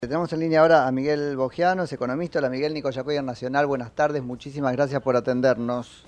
Tenemos en línea ahora a Miguel Bogiano, es economista. Hola Miguel, Nico Yacoyer Nacional, buenas tardes, muchísimas gracias por atendernos.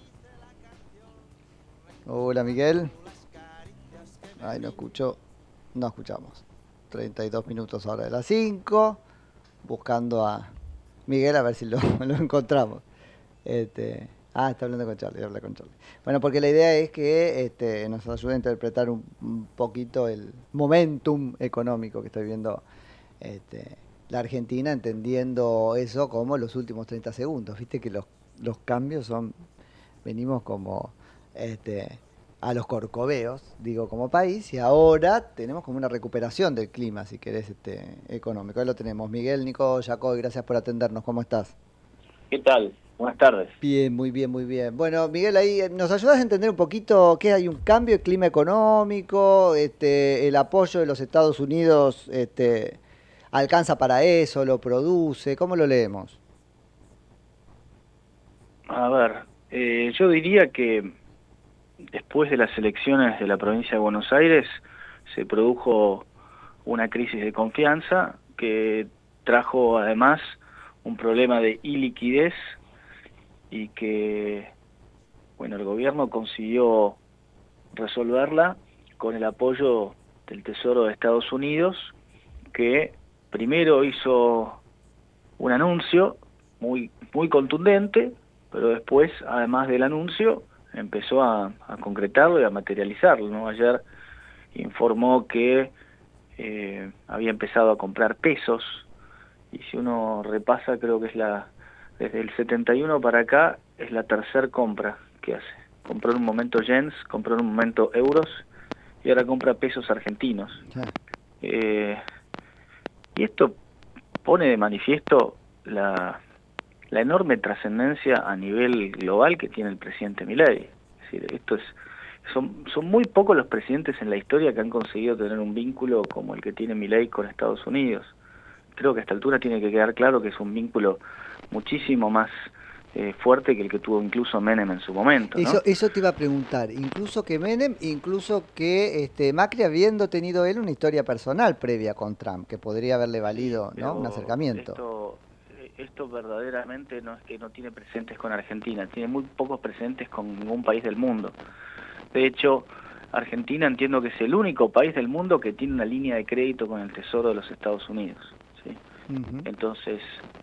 Hola Miguel. Ay, no escucho, no escuchamos. 32 minutos ahora de las 5, buscando a Miguel a ver si lo, lo encontramos. Está hablando con Charlie, habla con Charlie. Bueno, porque la idea es que nos ayude a interpretar un poquito el momentum económico que está viviendo la Argentina, entendiendo eso como los últimos 30 segundos. Viste que los cambios son, venimos como a los corcoveos, digo, como país, y ahora tenemos como una recuperación del clima, si querés, económico. Ahí lo tenemos. Miguel, Nico Yacoy, gracias por atendernos. ¿Cómo estás? ¿Qué tal? Buenas tardes. Bien, muy bien, muy bien. Bueno, Miguel, ahí nos ayudas a entender un poquito qué hay un cambio de clima económico, el apoyo de los Estados Unidos, alcanza para eso, lo produce, ¿cómo lo leemos? A ver, yo diría que después de las elecciones de la provincia de Buenos Aires se produjo una crisis de confianza que trajo además un problema de iliquidez y que, bueno, el gobierno consiguió resolverla con el apoyo del Tesoro de Estados Unidos, que primero hizo un anuncio muy contundente, pero después, además del anuncio, empezó a concretarlo y a materializarlo, ¿no? Ayer informó que había empezado a comprar pesos, y si uno repasa, creo que desde el 71 para acá, es la tercera compra que hace. Compró en un momento yens, compró en un momento euros, y ahora compra pesos argentinos. Sí. Eh, y esto pone de manifiesto la enorme trascendencia a nivel global que tiene el presidente Milei. Es decir, son muy pocos los presidentes en la historia que han conseguido tener un vínculo como el que tiene Milei con Estados Unidos. Creo que a esta altura tiene que quedar claro que es un vínculo muchísimo más fuerte que el que tuvo incluso Menem en su momento, ¿no? Eso te iba a preguntar, incluso que Menem, incluso que Macri, habiendo tenido él una historia personal previa con Trump, que podría haberle Sí, valido, ¿no?, un pero acercamiento. esto verdaderamente no es que no tiene precedentes con Argentina, tiene muy pocos precedentes con ningún país del mundo. De hecho, Argentina entiendo que es el único país del mundo que tiene una línea de crédito con el Tesoro de los Estados Unidos, ¿sí? Ujú. Entonces,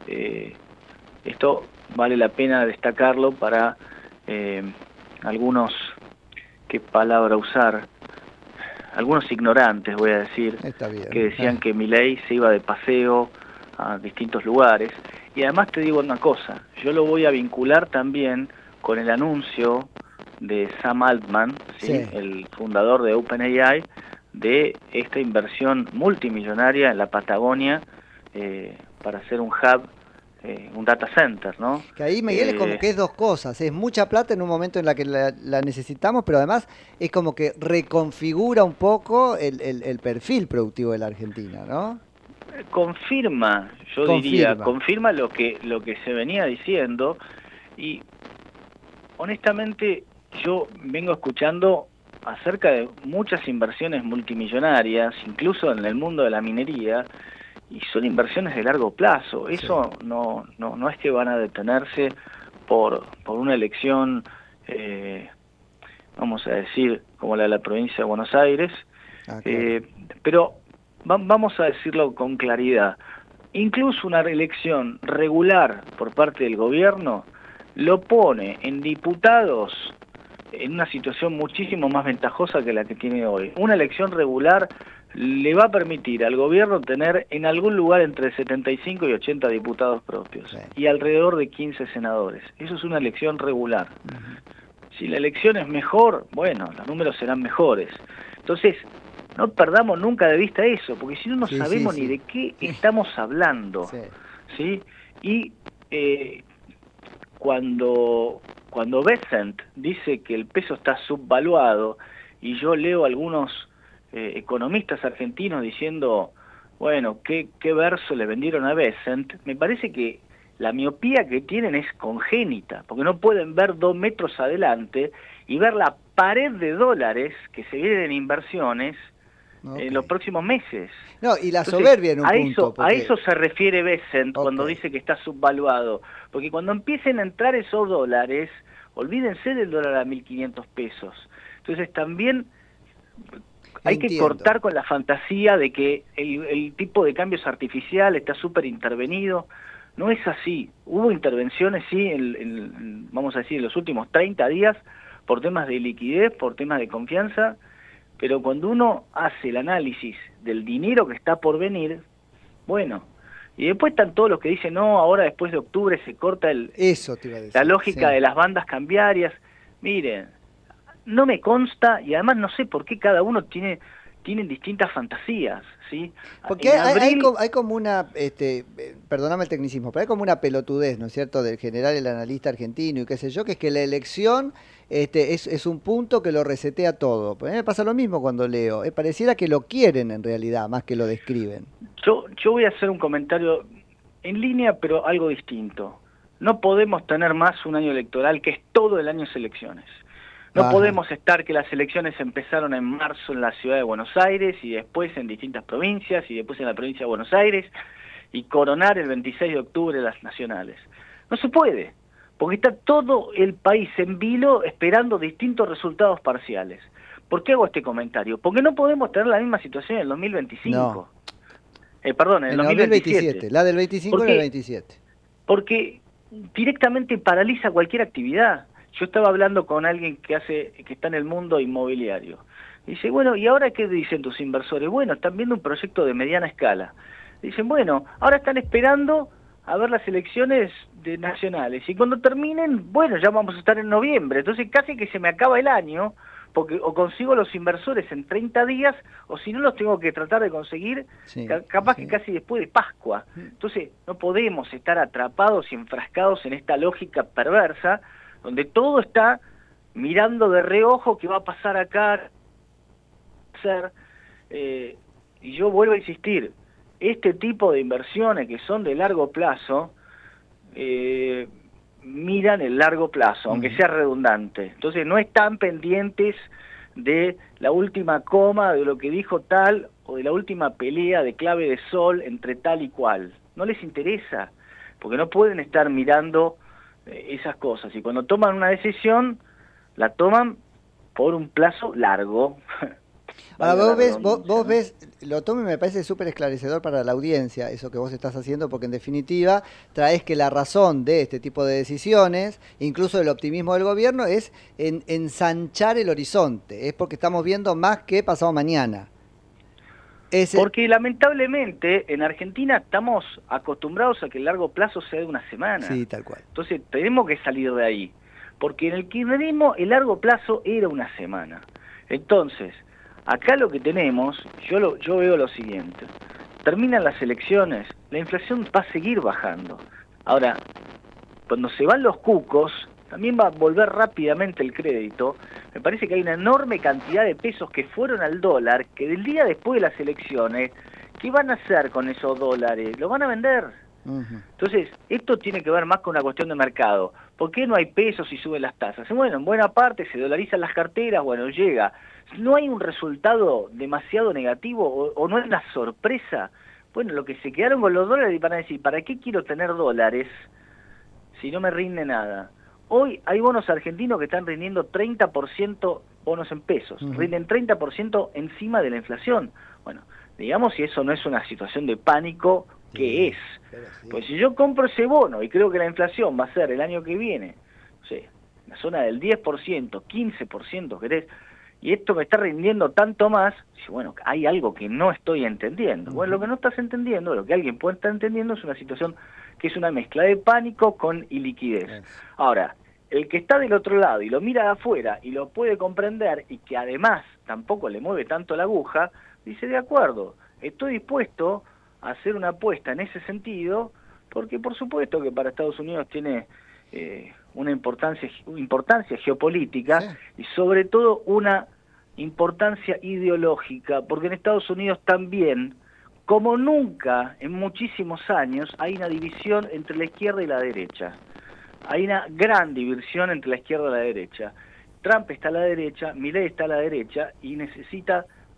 esto vale la pena destacarlo para eh, algunos, ¿qué palabra usar? Algunos ignorantes, voy a decir, Está que bien. decían que Milei se iba de paseo a distintos lugares. Y además te digo una cosa, yo lo voy a vincular también con el anuncio de Sam Altman, ¿sí?, Sí. el fundador de OpenAI, de esta inversión multimillonaria en la Patagonia para hacer un hub, un data center, ¿no? Que ahí, Miguel, es como Eh, que es dos cosas. Es mucha plata en un momento en la que la necesitamos, pero además es como que reconfigura un poco el perfil productivo de la Argentina, ¿no? confirma, yo diría, Confirma. confirma lo que se venía diciendo. Y honestamente yo vengo escuchando acerca de muchas inversiones multimillonarias, incluso en el mundo de la minería, y son inversiones de largo plazo. Sí. Eso no es que van a detenerse por una elección, eh, vamos a decir, como la de la provincia de Buenos Aires, Ah, claro. eh, pero vamos a decirlo con claridad. Incluso una elección regular por parte del gobierno lo pone en diputados en una situación muchísimo más ventajosa que la que tiene hoy. Una elección regular le va a permitir al gobierno tener en algún lugar entre 75 y 80 diputados propios Sí. y alrededor de 15 senadores. Eso es una elección regular. Ujú. Si la elección es mejor, bueno, los números serán mejores. Entonces, no perdamos nunca de vista eso, porque si no, no Sí, sí, sabemos ni sí. de qué estamos hablando, Sí. ¿sí? Y cuando Bessent dice que el peso está subvaluado, y yo leo algunos economistas argentinos diciendo, bueno, ¿qué verso le vendieron a Bessent? Me parece que la miopía que tienen es congénita, porque no pueden ver 2 metros adelante y ver la pared de dólares que se vienen en inversiones en los próximos meses. No, y la Entonces, soberbia en un punto. Eso, porque... A eso se refiere Bessent cuando dice que está subvaluado. Porque cuando empiecen a entrar esos dólares, olvídense del dólar a 1.500 pesos. Entonces también hay que cortar con la fantasía de que el tipo de cambio es artificial, está súper intervenido. No es así. Hubo intervenciones, sí, vamos a decir, en los últimos 30 días, por temas de liquidez, por temas de confianza, pero cuando uno hace el análisis del dinero que está por venir, bueno, y después están todos los que dicen, no, ahora después de octubre se corta Eso te iba a decir, la lógica de las bandas cambiarias. Miren, no me consta, y además no sé por qué cada uno tienen distintas fantasías, ¿sí? Porque hay como una, perdóname el tecnicismo, pero hay como una pelotudez, ¿no es cierto?, del general, el analista argentino y qué sé yo, que es que la elección es un punto que lo resetea todo. A mí me pasa lo mismo cuando leo, pareciera que lo quieren en realidad, más que lo describen. Yo voy a hacer un comentario en línea, pero algo distinto. No podemos tener más un año electoral que es todo el año elecciones. No podemos estar que las elecciones empezaron en marzo en la ciudad de Buenos Aires y después en distintas provincias y después en la provincia de Buenos Aires y coronar el 26 de octubre las nacionales. No se puede, porque está todo el país en vilo esperando distintos resultados parciales. ¿Por qué hago este comentario? Porque no podemos tener la misma situación en el 2025. No. Perdón, en el 2027. La del 25 y el 27. Porque directamente paraliza cualquier actividad. Yo estaba hablando con alguien que está en el mundo inmobiliario. Dice, bueno, ¿y ahora qué dicen tus inversores? Bueno, están viendo un proyecto de mediana escala. Dicen, bueno, ahora están esperando a ver las elecciones nacionales. Y cuando terminen, bueno, ya vamos a estar en noviembre. Entonces casi que se me acaba el año, porque o consigo los inversores en 30 días, o si no los tengo que tratar de conseguir, capaz que casi después de Pascua. Entonces no podemos estar atrapados y enfrascados en esta lógica perversa, donde todo está mirando de reojo qué va a pasar acá. Y yo vuelvo a insistir, este tipo de inversiones que son de largo plazo, miran el largo plazo, aunque sea redundante. Entonces no están pendientes de la última coma, de lo que dijo tal, o de la última pelea de clave de sol entre tal y cual. No les interesa, porque no pueden estar mirando esas cosas, y cuando toman una decisión la toman por un plazo largo. Ahora vos ves, lo tomo y me parece súper esclarecedor para la audiencia eso que vos estás haciendo, porque en definitiva traes que la razón de este tipo de decisiones, incluso del optimismo del gobierno, es ensanchar el horizonte, es porque estamos viendo más que pasado mañana. Porque lamentablemente en Argentina estamos acostumbrados a que el largo plazo sea de una semana. Sí, tal cual. Entonces tenemos que salir de ahí, porque en el kirchnerismo el largo plazo era una semana. Entonces, acá lo que tenemos, yo veo lo siguiente: terminan las elecciones, la inflación va a seguir bajando. Ahora, cuando se van los cucos, también va a volver rápidamente el crédito. Me parece que hay una enorme cantidad de pesos que fueron al dólar, que del día después de las elecciones, ¿qué van a hacer con esos dólares? ¿Lo van a vender? Entonces, esto tiene que ver más con una cuestión de mercado. ¿Por qué no hay pesos y suben las tasas? Bueno, en buena parte se dolarizan las carteras, bueno, llega. No hay un resultado demasiado negativo o no es una sorpresa. Bueno, lo que se quedaron con los dólares van a decir, ¿para qué quiero tener dólares si no me rinde nada? Hoy hay bonos argentinos que están rindiendo 30% bonos en pesos, rinden 30% encima de la inflación. Bueno, digamos si eso no es una situación de pánico, ¿qué es? Pues si yo compro ese bono y creo que la inflación va a ser el año que viene, no sé, en la zona del 10%, 15%, querés, y esto me está rindiendo tanto más, bueno, hay algo que no estoy entendiendo. Bueno, lo que no estás entendiendo, lo que alguien puede estar entendiendo es una situación que es una mezcla de pánico con iliquidez. Ahora, el que está del otro lado y lo mira de afuera y lo puede comprender y que además tampoco le mueve tanto la aguja, dice, de acuerdo, estoy dispuesto a hacer una apuesta en ese sentido, porque por supuesto que para Estados Unidos tiene una importancia geopolítica y sobre todo una importancia ideológica, porque en Estados Unidos también, como nunca en muchísimos años, hay una división entre la izquierda y la derecha. Hay una gran división entre la izquierda y la derecha. Trump está a la derecha, Milei está a la derecha y necesita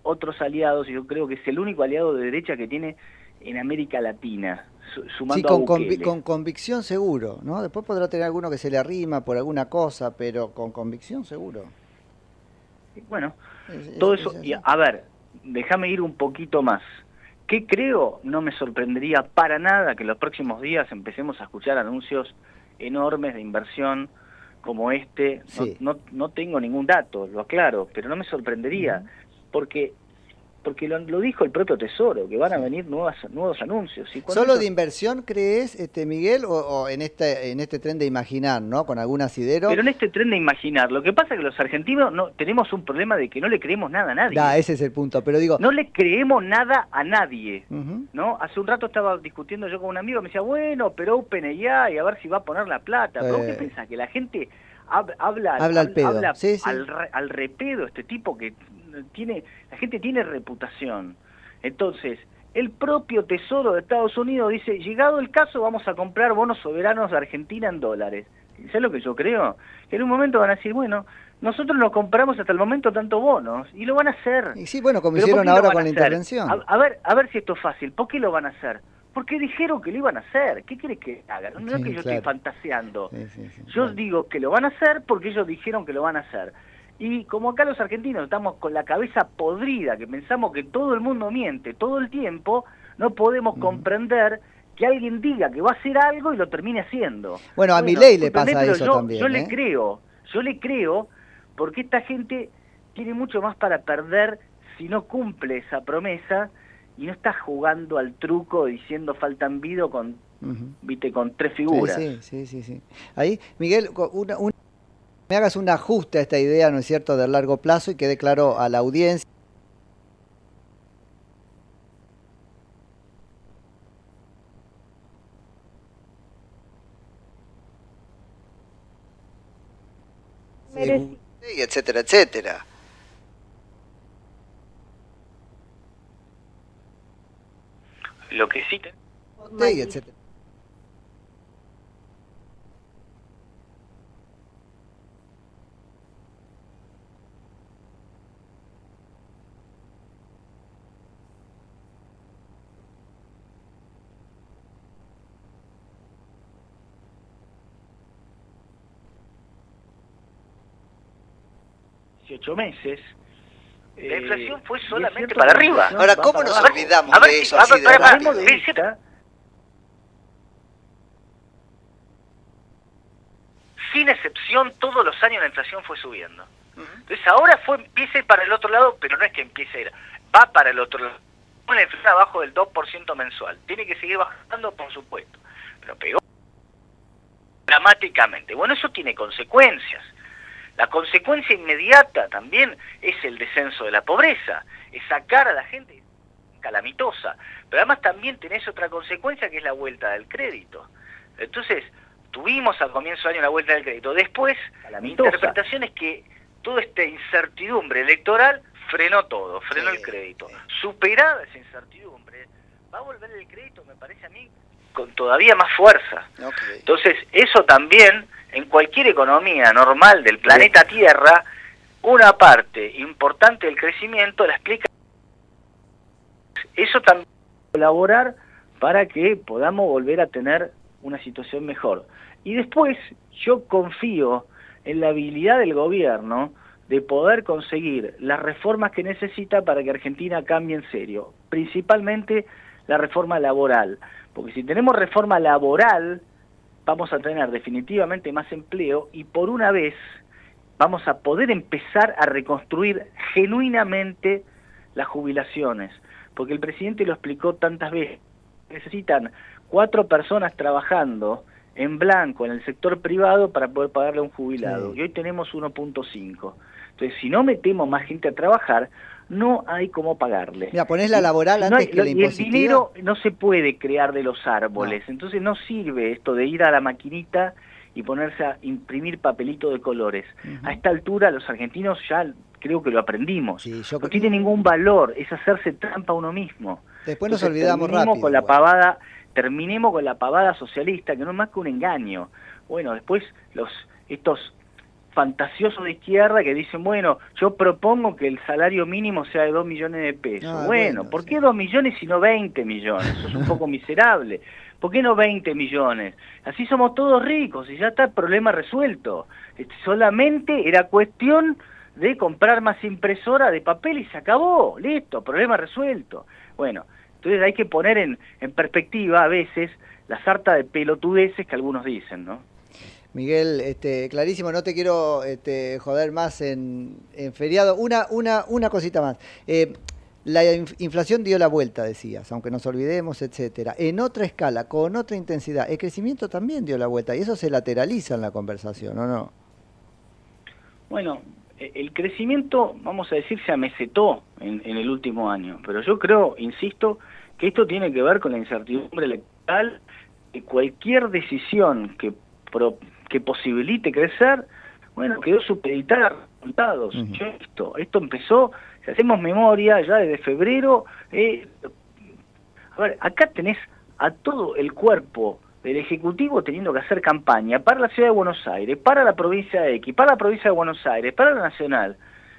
otros aliados, y yo creo que es el único aliado de derecha que tiene en América Latina, sumando a Bukele. Con convicción seguro, ¿no? Después podrá tener alguno que se le arrima por alguna cosa, pero con convicción seguro. Bueno, todo eso, y a ver, déjame ir un poquito más. ¿Qué creo? No me sorprendería para nada que en los próximos días empecemos a escuchar anuncios enormes de inversión como este. Sí. No tengo ningún dato, lo aclaro, pero no me sorprendería, porque lo dijo el propio Tesoro, que van a venir nuevos anuncios. ¿Y ¿Solo de inversión crees, Miguel, o en este tren de imaginar, ¿no? Con algún asidero. Pero en este tren de imaginar, lo que pasa es que los argentinos no tenemos un problema de que no le creemos nada a nadie. Ese es el punto, pero digo... No le creemos nada a nadie, ¿no? Hace un rato estaba discutiendo yo con un amigo, me decía, bueno, pero OpenAI, a ver si va a gente a plata. ¿Pero qué pensás? ¿Que la gente habla al pedo? Sí. Al repedo? Este tipo que la gente tiene reputación. Entonces, el propio Tesoro de Estados Unidos dice, llegado el caso vamos a comprar bonos soberanos de Argentina en dólares. ¿Sabes lo que yo creo? Que en un momento van a decir, bueno, nosotros no compramos hasta el momento tanto bonos, y lo van a hacer. Y sí, bueno, como hicieron ahora con la intervención. A ver si esto es fácil. ¿Por qué lo van a hacer? Porque dijeron que lo iban a hacer. ¿Qué querés que hagan? No es que yo estoy fantaseando. Yo digo que lo van a hacer porque ellos dijeron que lo van a hacer. Y como acá los argentinos estamos con la cabeza podrida, que pensamos que todo el mundo miente todo el tiempo, no podemos comprender que alguien diga que va a hacer algo y lo termine haciendo. Bueno, a Milei le pasa eso también. Yo le creo, porque esta gente tiene mucho más para perder si no cumple esa promesa y no está jugando al truco diciendo faltan vido con, con tres figuras. Sí. Ahí, Miguel, me hagas un ajuste a esta idea, ¿no es cierto?, del largo plazo y quede claro a la audiencia. Etcétera, etcétera. Lo que sí... etcétera. meses, la inflación fue solamente para arriba. Ahora, ¿cómo nos olvidamos de eso? Sin excepción, todos los años la inflación fue subiendo. Entonces ahora empieza a ir para el otro lado, pero no es que empiece a ir, va para el otro lado. La inflación abajo del 2% mensual. Tiene que seguir bajando, por supuesto, pero pegó dramáticamente. Bueno, eso tiene consecuencias. La consecuencia inmediata también es el descenso de la pobreza, es sacar a la gente calamitosa, pero además también tenés otra consecuencia que es la vuelta del crédito. Entonces, tuvimos al comienzo del año la vuelta del crédito, después mi interpretación es que toda esta incertidumbre electoral frenó todo, frenó el crédito. Superada esa incertidumbre, va a volver el crédito, me parece a mí, con todavía más fuerza. Entonces, eso también... En cualquier economía normal del planeta Tierra, una parte importante del crecimiento la explica. Eso también colaborar para que podamos volver a tener una situación mejor. Y después yo confío en la habilidad del gobierno de poder conseguir las reformas que necesita para que Argentina cambie en serio, principalmente la reforma laboral, porque si tenemos reforma laboral vamos a tener definitivamente más empleo y por una vez vamos a poder empezar a reconstruir genuinamente las jubilaciones, porque el presidente lo explicó tantas veces, necesitan 4 personas trabajando en blanco en el sector privado para poder pagarle a un jubilado, y hoy tenemos 1.5. Entonces, si no metemos más gente a trabajar, no hay cómo pagarle. Mira, ponés la laboral antes que la impositiva. Y el dinero no se puede crear de los árboles, entonces no sirve esto de ir a la maquinita y ponerse a imprimir papelito de colores. A esta altura los argentinos ya creo que lo aprendimos. No tiene ningún valor, es hacerse trampa a uno mismo. Después nos olvidamos rápido. Terminemos con la pavada socialista, que no es más que un engaño. Bueno, después estos fantasiosos de izquierda que dicen, bueno, yo propongo que el salario mínimo sea de 2 millones de pesos. Ah, bueno, bueno, ¿por sí. qué 2 millones y no 20 millones? Eso es un poco miserable. ¿Por qué no 20 millones? Así somos todos ricos y ya está el problema resuelto. Solamente era cuestión de comprar más impresora de papel y se acabó. Listo, problema resuelto. Bueno, entonces hay que poner en perspectiva a veces la sarta de pelotudeces que algunos dicen, ¿no? Miguel, clarísimo, no te quiero joder más en feriado. Una cosita más. La inflación dio la vuelta, decías, aunque nos olvidemos, etcétera. En otra escala, con otra intensidad, el crecimiento también dio la vuelta y eso se lateraliza en la conversación, ¿o no? Bueno, el crecimiento, vamos a decir, se amesetó en el último año, pero yo creo, insisto, que esto tiene que ver con la incertidumbre electoral, que cualquier decisión que posibilite crecer, bueno, quedó supeditada a resultados. Esto empezó, si hacemos memoria, ya desde febrero. A ver, acá tenés a todo el cuerpo del Ejecutivo teniendo que hacer campaña para la Ciudad de Buenos Aires, para la provincia X, para la provincia de Buenos Aires, para la Nacional.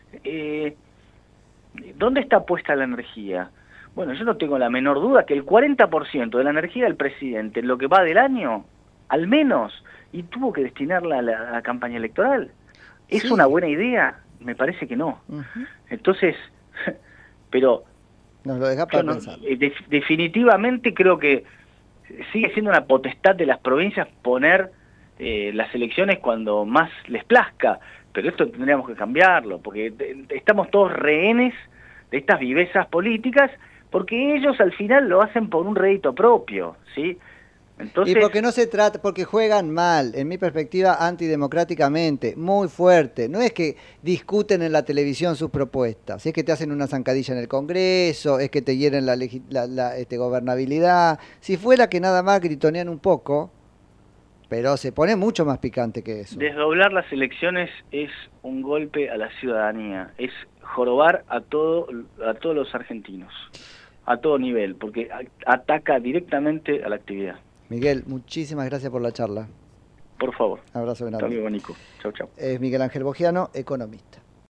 ¿Dónde está puesta la energía? Bueno, yo no tengo la menor duda que el 40% de la energía del presidente en lo que va del año, al menos, y tuvo que destinarla a la campaña electoral. ¿Es una Sí. buena idea? Me parece que no. Ujú. Entonces, pero Nos lo deja para pensar. definitivamente creo que sigue siendo una potestad de las provincias poner las elecciones cuando más les plazca, pero esto tendríamos que cambiarlo, porque estamos todos rehenes de estas vivezas políticas, porque ellos al final lo hacen por un rédito propio, ¿sí? Y Entonces, porque no se trata, porque juegan mal, en mi perspectiva, antidemocráticamente, muy fuerte. No es que discuten en la televisión sus propuestas, es que te hacen una zancadilla en el Congreso, es que te hieren la gobernabilidad. Si fuera que nada más gritonean un poco, pero se pone mucho más picante que eso. desdoblar las elecciones es un golpe a la ciudadanía, es jorobar a todos los argentinos, a todo nivel, porque ataca directamente a la actividad. Miguel, muchísimas gracias por la charla. Por favor. Abrazo Hasta grande. luego, Nico. Chau, chau. Es Miguel Ángel Bogiano, economista.